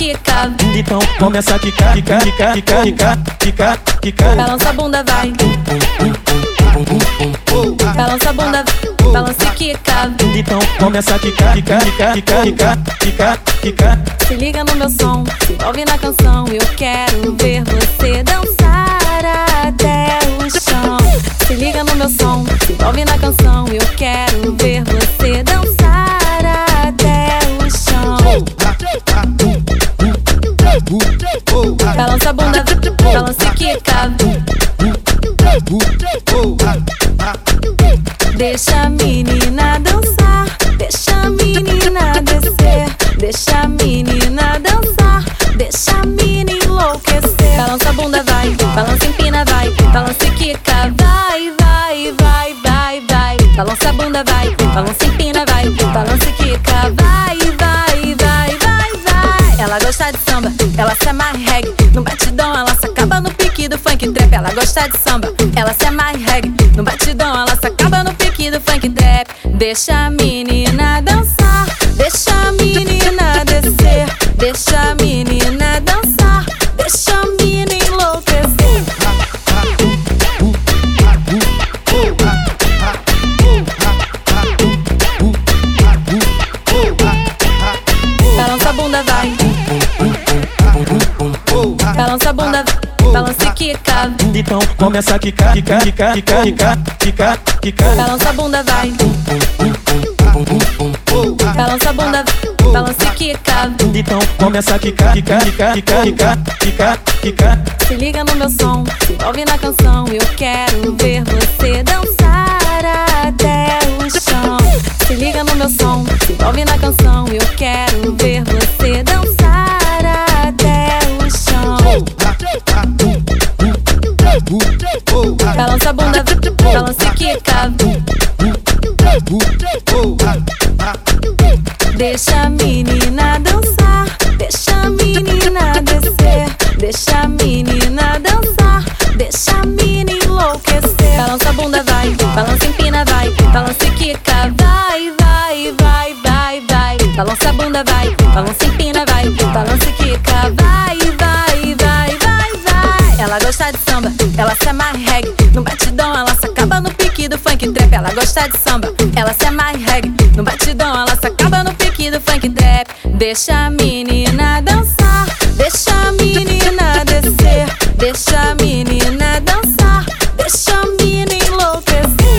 quica. Então começa a quicar, quicar, quicar, quicar, quicar, quicar, quicar. Balança a bunda, vai. Balança a bunda, balança e quica. Então começa a quicar, quicar, quicar, quicar, quicar, quicar, quicar. Se liga no meu som, se envolve na canção. Eu quero ver você dançar até o chão. Se liga no meu som, se envolve na canção. Eu quero ver você dançar até o chão. Balança a bunda, balança e quica. Deixa a menina dançar, deixa a menina descer. Deixa a menina dançar, deixa a menina enlouquecer. Balança a bunda, vai, balança empina, vai, balança e quica. Vai, vai, vai, vai, vai. Balança a bunda, vai, balança empina, vai, balança e quica. Vai, vai, vai, vai, vai. Ela gosta de samba, ela se amarra em reggae. No batidão ela se acaba no pique do funk trap. Ela gosta de samba, ela se amarra em reggae. No batidão ela se acaba no pique do funk trap. Deixa a menina dançar, deixa a menina descer. Deixa a menina dançar, deixa a menina enlouquecer. Balança a bunda, vai. Balança a bunda, balança e quica. Então começa a quicar, quicar, quicar, quicar, quicar, quicar, quicar. Balança a bunda, vai. Balança a bunda, balança e quica. Então começa a quicar, quicar, quicar, quicar, quicar, quicar, quicar. Se liga no meu som, se envolve na canção. Eu quero ver você dançar até o chão. Se liga no meu som, se envolve na canção. Eu quero ver você dançar até o chão. Balança a bunda, balança e quica. Deixa a menina dançar, deixa a menina descer. Deixa a menina dançar, deixa a menina enlouquecer. Balança a bunda, vai, balança empina, vai, balança e quica. Vai, vai, vai, vai, vai. Balança a bunda, vai, balança empina, vai, balança e quica. Vai, vai, vai, vai, vai. Ela gosta de samba, ela se amarra em reggae. No batidão ela se acaba no pique do funk trap. Ela gosta de samba, ela se amarra em reggae. No batidão ela se acaba no pique do funk trap. Deixa a menina dançar, deixa a menina descer. Deixa a menina dançar, deixa a menina enlouquecer.